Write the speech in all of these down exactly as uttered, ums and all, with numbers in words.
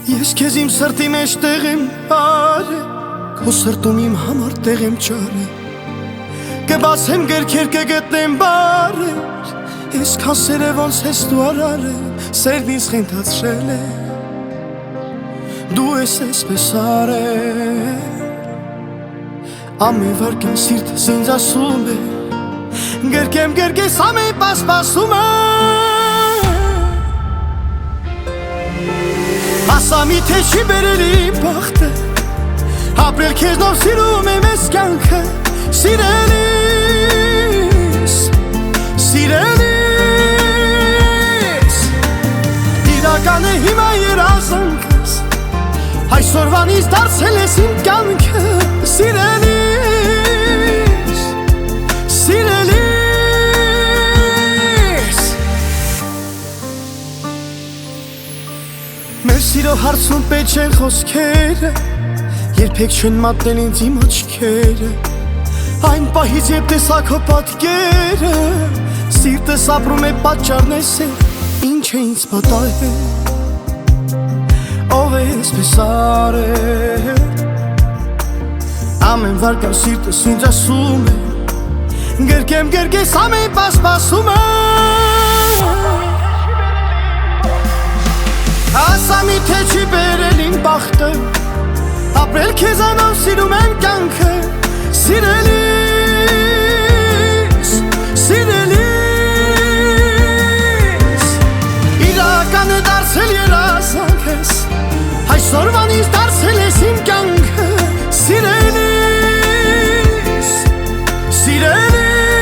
Ես քեզ իմ սրտի մեջ տեղ եմ արել, քո սրտում իմ համար տեղ եմ ճարել, կբացեմ գրքեր կգտնեմ բարեր, այսքան սեր է ոնց ես դու արարել, սերն ինձ խենթացրել է, դու ես այսպես արել, ամեն վարկյան սիրտս ինձ ասում է, գրկեմ գրկես ամեն պասպասում է, ասա միթե չի բերել իմ բախտը, ապրել քեզնով սիրում եմ ես կյանքը, սիրելիս, սիրելիս, իրական է հիմա երազանքս, այսօրվանից դարձել ես իմ կյանքը, սիրելիս, սիրելիս. Մեր սիրո հարցում պետք չեն խոսքերը, երբեք չեն մատնել ինձ իմ աչքերը, այն պահից երբ տեսա քո պատկերը, սիրտս ապրում է պատճառներ սեր, ինչ է ինձ պատահել, ով է այսպես արել, ամեն վարկան սիրտս ինձ ասում է, գրկեմ գրկես ամեն պասպասում է, ասա միթե չի բերել իմ բախտը, ապրել քեզանով սիրում եմ կյանքը, սիրելիս, սիրելիս, իրական է դարձել երազանքս, այսօրվանից դարձել ես իմ կյանքը, սիրելիս, սիրելիս.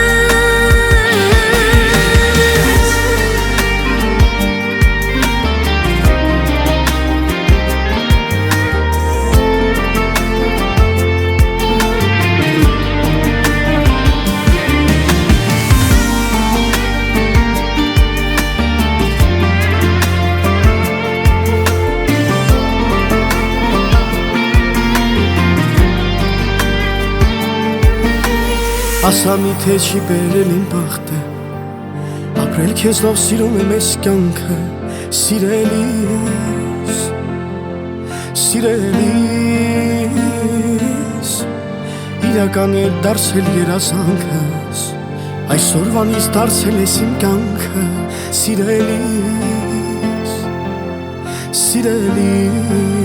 Ասա միթե չի բերել իմ բախտը, ապրել քեզնով սիրում եմ ես կյանքը, սիրելիս, սիրելիս, իրական է դարձել երազանքս, այսօրվանից դարձել ես իմ կյանքը, սիրելիս, սիրելիս.